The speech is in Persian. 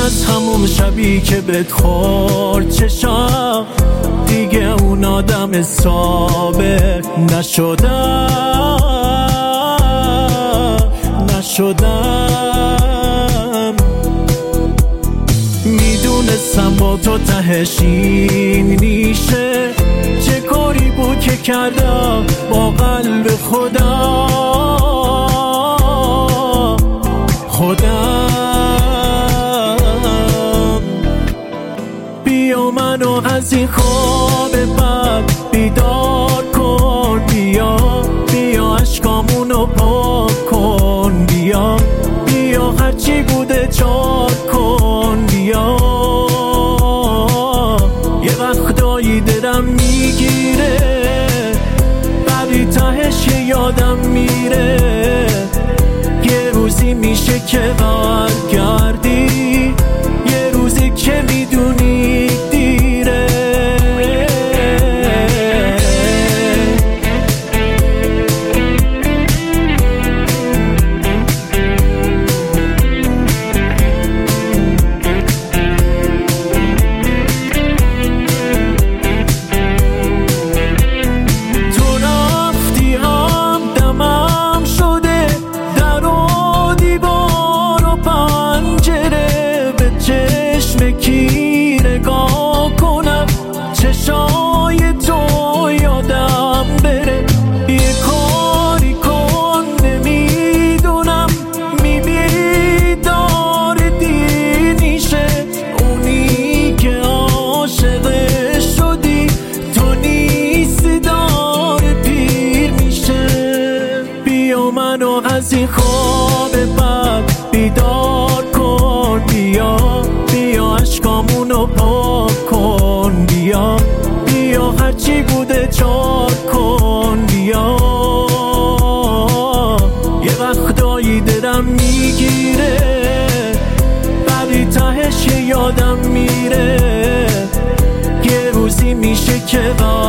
از همون شبی که بهت خورد چشام دیگه اون آدم ثابت نشدم. میدونستم با تو تهش این میشه، چه کاری بود که کردم با قلب خودم. بیا منو از این خواب بد بیدار کن، بیا عشقامونو پاک کن، بیا هرچی بوده چاک کن، بیا یه وقتایی دلم میگیره ولی تهش یادم میره، یه روزی میشه که برگردی، یه روزی که میدونی دیره. کی نگاه کنم چشای تو یادم بره، یه کاری کن نمیدونم میبینی داره دیر میشه، اونی که عاشق شدی تو نیستی داره پیر میشه. بیا منو از این خواب بد بیدار کن، بیا عشقامونو پاک کن، بیا هرچی بوده چاک کن، بیا یه وقتایی دلم میگیره ولی تهش یادم میره، یه روزی میشه که